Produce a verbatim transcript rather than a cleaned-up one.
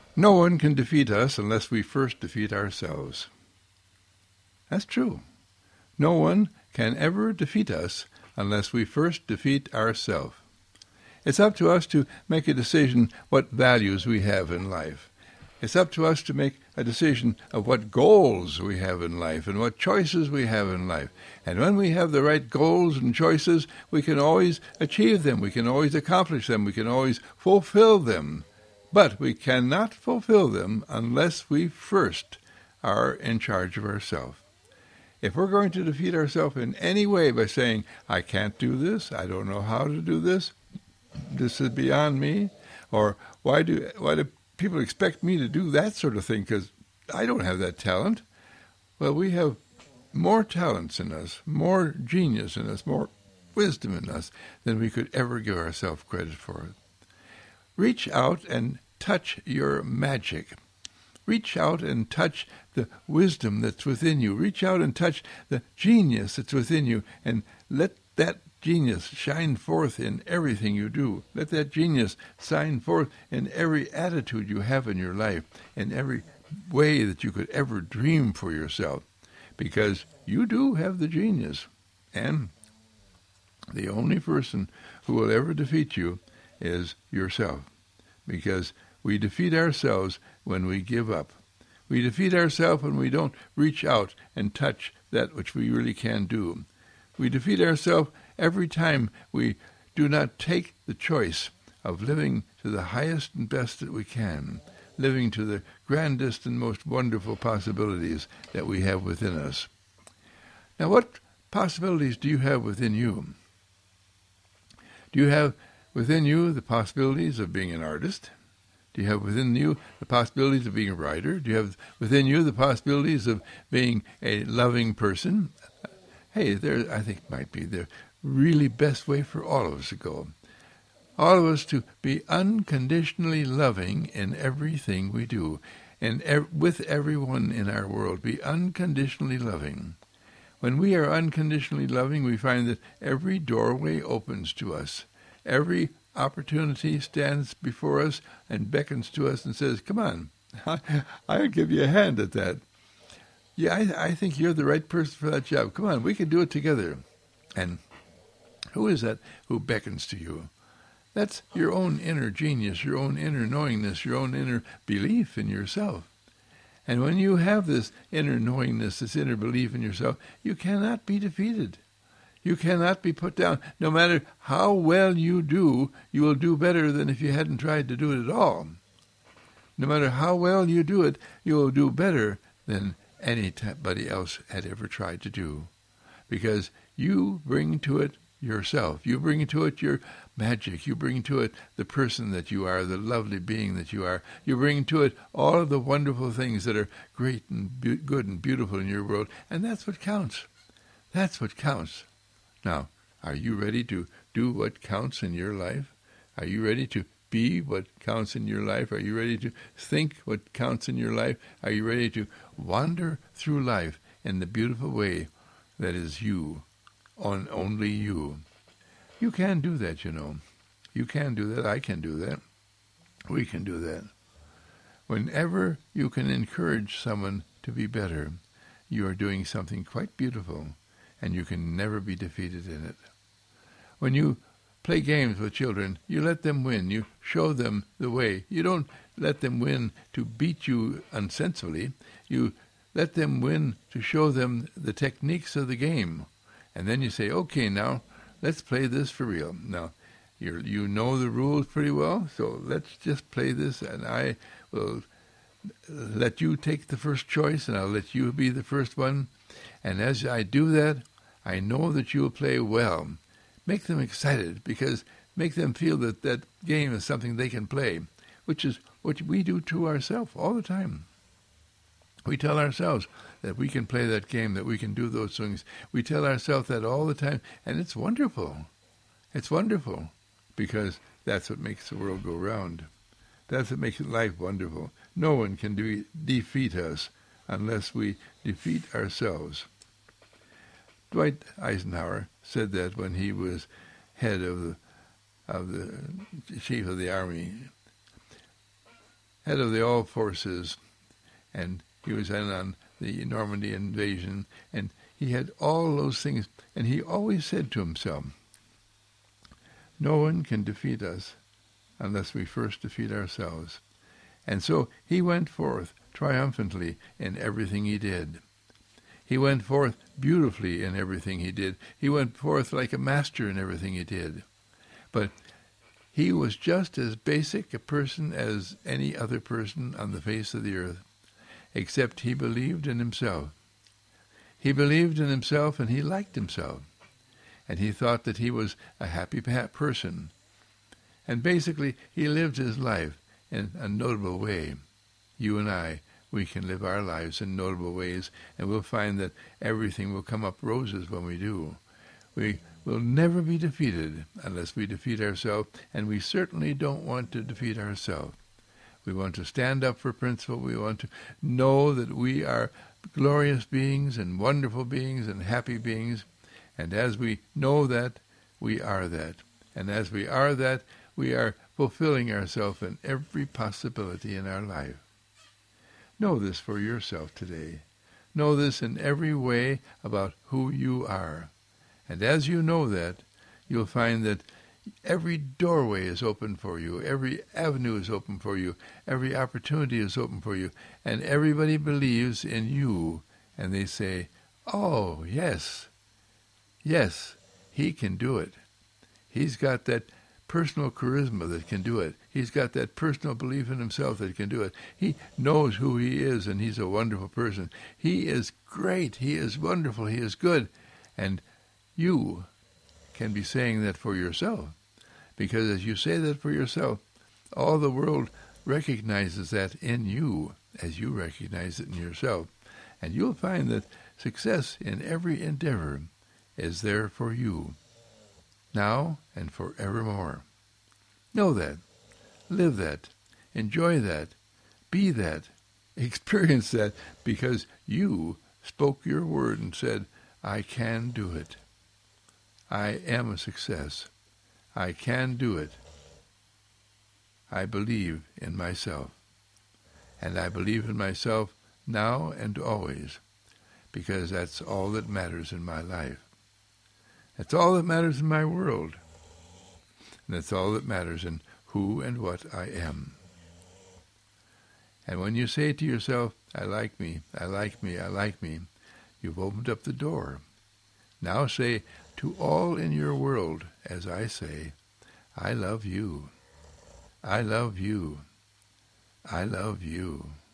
No one can defeat us unless we first defeat ourselves. That's true. No one can ever defeat us unless we first defeat ourselves. It's up to us to make a decision what values we have in life. It's up to us to make a decision of what goals we have in life and what choices we have in life. And when we have the right goals and choices, we can always achieve them. We can always accomplish them. We can always fulfill them. But we cannot fulfill them unless we first are in charge of ourselves. If we're going to defeat ourselves in any way by saying, I can't do this, I don't know how to do this, this is beyond me, or why do why do people expect me to do that sort of thing because I don't have that talent? Well, we have more talents in us, more genius in us, more wisdom in us than we could ever give ourselves credit for. Reach out and touch your magic. Reach out and touch the wisdom that's within you. Reach out and touch the genius that's within you, and let that genius shine forth in everything you do. Let that genius shine forth in every attitude you have in your life, in every way that you could ever dream for yourself, because you do have the genius. And the only person who will ever defeat you is yourself, because we defeat ourselves when we give up. We defeat ourselves when we don't reach out and touch that which we really can do. We defeat ourselves every time we do not take the choice of living to the highest and best that we can, living to the grandest and most wonderful possibilities that we have within us. Now, what possibilities do you have within you? Do you have within you the possibilities of being an artist? Do you have within you the possibilities of being a writer? Do you have within you the possibilities of being a loving person? Hey, there, I think might be the really best way for all of us to go. All of us to be unconditionally loving in everything we do, and ev- with everyone in our world, be unconditionally loving. When we are unconditionally loving, we find that every doorway opens to us. Every opportunity stands before us and beckons to us and says, come on, I'll give you a hand at that. Yeah, I, I think you're the right person for that job. Come on, we can do it together. And who is that who beckons to you? That's your own inner genius, your own inner knowingness, your own inner belief in yourself. And when you have this inner knowingness, this inner belief in yourself, you cannot be defeated. You cannot be put down. No matter how well you do, you will do better than if you hadn't tried to do it at all. No matter how well you do it, you will do better than anybody else had ever tried to do. Because you bring to it yourself. You bring to it your magic. You bring to it the person that you are, the lovely being that you are. You bring to it all of the wonderful things that are great and be- good and beautiful in your world. And that's what counts. That's what counts. Now, are you ready to do what counts in your life? Are you ready to be what counts in your life? Are you ready to think what counts in your life? Are you ready to wander through life in the beautiful way that is you, on only you? You can do that, you know. You can do that. I can do that. We can do that. Whenever you can encourage someone to be better, you are doing something quite beautiful, and you can never be defeated in it. When you play games with children, you let them win. You show them the way. You don't let them win to beat you unsensibly. You let them win to show them the techniques of the game. And then you say, okay, now, let's play this for real. Now, you you know the rules pretty well, so let's just play this, and I will let you take the first choice, and I'll let you be the first one. And as I do that, I know that you'll play well. Make them excited, because make them feel that that game is something they can play, which is what we do to ourselves all the time. We tell ourselves that we can play that game, that we can do those things. We tell ourselves that all the time, and it's wonderful. It's wonderful, because that's what makes the world go round. That's what makes life wonderful. No one can de- defeat us unless we defeat ourselves. Dwight Eisenhower said that when he was head of the of the chief of the army. head of the all forces, and he was in on the Normandy invasion, and he had all those things, and he always said to himself, no one can defeat us unless we first defeat ourselves. And so he went forth triumphantly in everything he did. He went forth beautifully in everything he did. He went forth like a master in everything he did. But he was just as basic a person as any other person on the face of the earth, except he believed in himself. He believed in himself, and he liked himself. And he thought that he was a happy person. And basically, he lived his life in a notable way. You and I, we can live our lives in notable ways, and we'll find that everything will come up roses when we do. We will never be defeated unless we defeat ourselves, and we certainly don't want to defeat ourselves. We want to stand up for principle. We want to know that we are glorious beings and wonderful beings and happy beings. And as we know that, we are that. And as we are that, we are fulfilling ourselves in every possibility in our life. Know this for yourself today. Know this in every way about who you are. And as you know that, you'll find that every doorway is open for you. Every avenue is open for you. Every opportunity is open for you. And everybody believes in you. And they say, oh, yes, yes, he can do it. He's got that personal charisma that can do it. He's got that personal belief in himself that can do it. He knows who he is, and he's a wonderful person. He is great. He is wonderful. He is good. And you can be saying that for yourself, because as you say that for yourself, all the world recognizes that in you as you recognize it in yourself. And you'll find that success in every endeavor is there for you, now and forevermore. Know that. Live that. Enjoy that. Be that. Experience that, because you spoke your word and said, I can do it. I am a success. I can do it. I believe in myself. And I believe in myself now and always, because that's all that matters in my life. That's all that matters in my world. And that's all that matters in who and what I am. And when you say to yourself, I like me, I like me, I like me, you've opened up the door. Now say to all in your world, as I say, I love you. I love you. I love you.